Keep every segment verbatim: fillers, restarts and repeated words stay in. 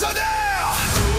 mercenaire.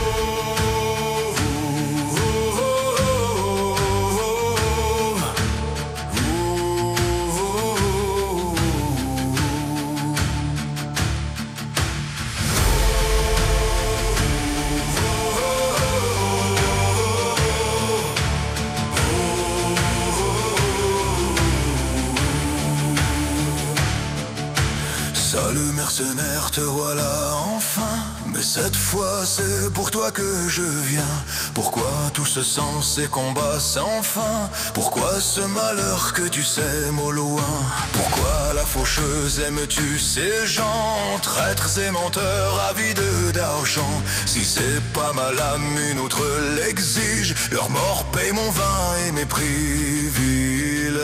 Salut mercenaire, te voilà enfin. Mais cette fois c'est pour toi que je viens. Pourquoi tout ce sang, ces combats sans fin? Pourquoi ce malheur que tu sèmes au loin? Pourquoi la faucheuse aime-tu ces gens? Traîtres et menteurs avides d'argent. Si c'est pas ma lame, une autre l'exige. Leur mort paye mon vin et mes privilèges.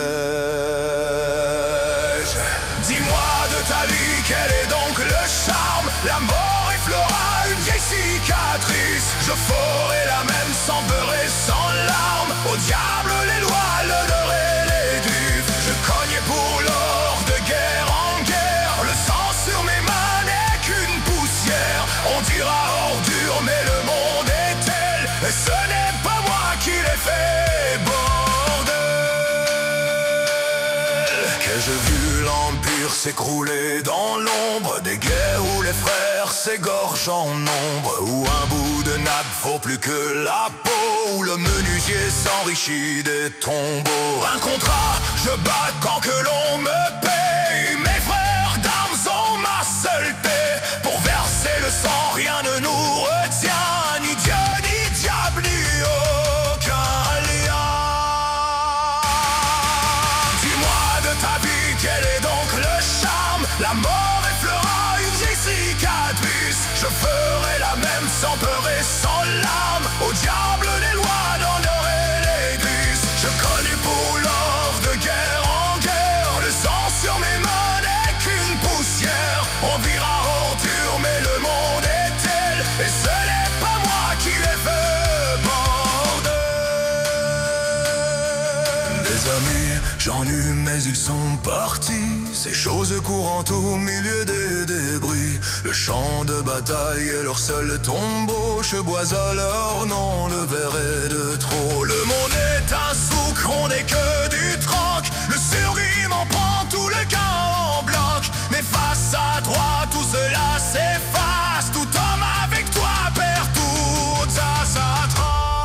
Dis-moi de ta vie, quel est donc le charme? La mort effleura une vieille cicatrice. Je ferai la même sans peur et sans larmes. Au diable les lois, l'honneur et les duves. Je cognais pour l'or de guerre en guerre. Le sang sur mes mains n'est qu'une poussière. On dira ordure mais le monde est tel. Et ce n'est pas moi qui l'ai fait, bordel. Qu'ai-je vu l'empire s'écrouler dans l'ombre des guerres où les frères s'égorgent en nombre, où un bout de nappe vaut plus que la peau, où le menuisier s'enrichit des tombeaux. Un contrat, je bats quand que l'on me paye. Mes frères d'armes ont ma seule paix. Pour verser le sang, rien ne nous retient. Ni Dieu, ni diable, ni aucun lien. Dis-moi de ta vie, quel est donc le charme? La mort effleura une vieille cicatrice. Je ferai la même sans peur et sans larmes. Au diable les lois d'honneur et l'église. Je connais pour l'or de guerre en guerre. Le sang sur mes mains n'est qu'une poussière. On vira ordure mais le monde est tel. Et ce n'est pas moi qui l'ai fait, bordel. Des amis, j'en eus mais ils sont partis. Ces choses courantes au milieu des débris. Le champ de bataille est leur seul tombeau. Je bois à leur nom, le verre est de trop. Le monde est un souk, on n'est que du troc. Le surgit m'en prend tout le gain en bloc. Mais face à toi, tout cela s'efface. Tout homme avec toi perd toute sa, sa trace.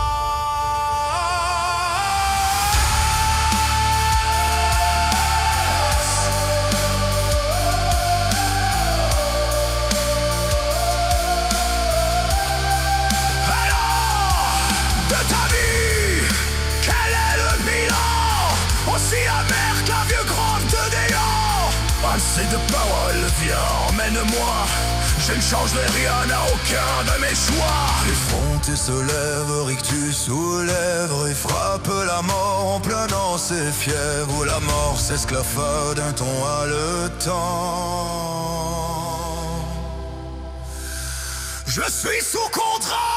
C'est de parole, viens, emmène-moi. Je ne changerai rien à aucun de mes choix. Effronté se lève, rictus sous lèvres. Et frappe la mort en planant ses fièvres. La mort s'esclaffa d'un ton haletant. Je suis sous contrat.